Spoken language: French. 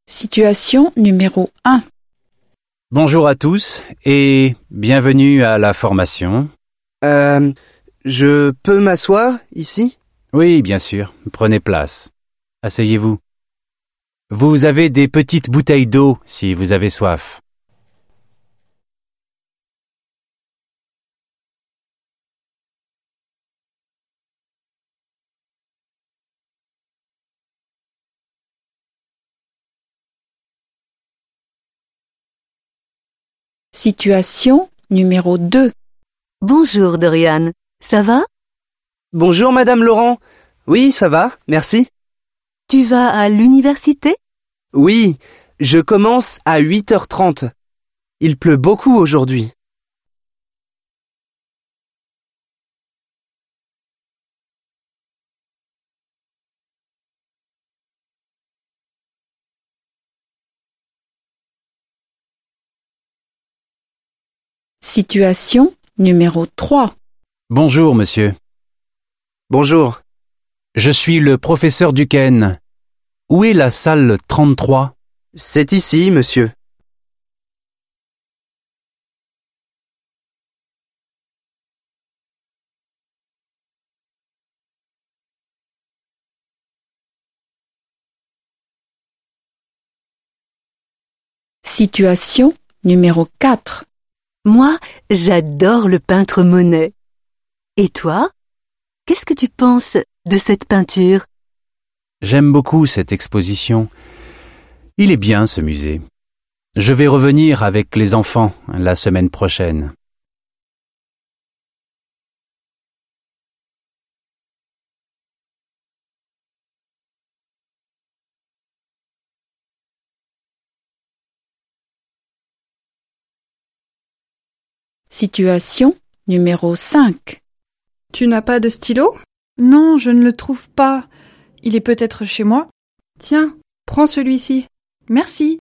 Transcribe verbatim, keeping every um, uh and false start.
Situation numéro un. Bonjour à tous et bienvenue à la formation. Euh, je peux m'asseoir ici ? Oui, bien sûr, prenez place. Asseyez-vous. Vous avez des petites bouteilles d'eau si vous avez soif. Situation numéro deux. Bonjour Dorian, ça va? Bonjour Madame Laurent. Oui, ça va, merci. Tu vas à l'université? Oui, je commence à huit heures trente. Il pleut beaucoup aujourd'hui. Situation numéro trois. Bonjour, monsieur. Bonjour. Je suis le professeur Duquesne. Où est la salle trente-trois? C'est ici, monsieur. Situation numéro quatre. Moi, j'adore le peintre Monet. Et toi? Qu'est-ce que tu penses de cette peinture? J'aime beaucoup cette exposition. Il est bien ce musée. Je vais revenir avec les enfants la semaine prochaine. Situation numéro cinq. Tu n'as pas de stylo ? Non, je ne le trouve pas. Il est peut-être chez moi. Tiens, prends celui-ci. Merci.